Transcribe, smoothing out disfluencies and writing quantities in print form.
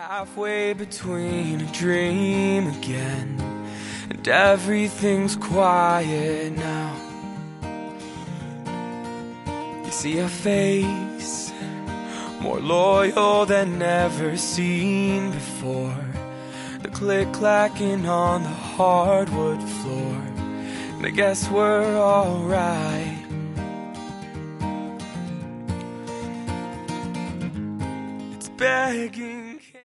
halfway between a dream again, and everything's quiet now. You see a face more loyal than ever seen before, the click-clacking on the hardwood floor, and I guess we're alright. It's begging